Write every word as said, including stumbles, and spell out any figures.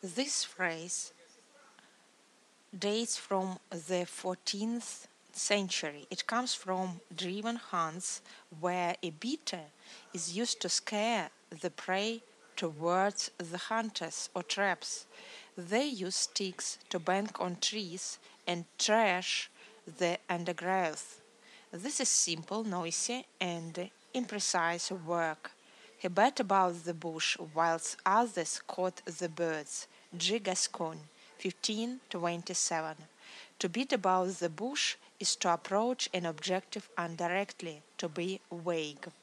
This phrase dates from the fourteenth century. It comes from driven hunts where a beater is used to scare the prey towards the hunters or traps. They use sticks to bang on trees and trash the undergrowth. This is simple, noisy, and imprecise work. He bet about the bush whilst others caught the birds. G. Gascoigne, fifteen twenty-seven. To beat about the bush is to approach an objective indirectly, to be vague.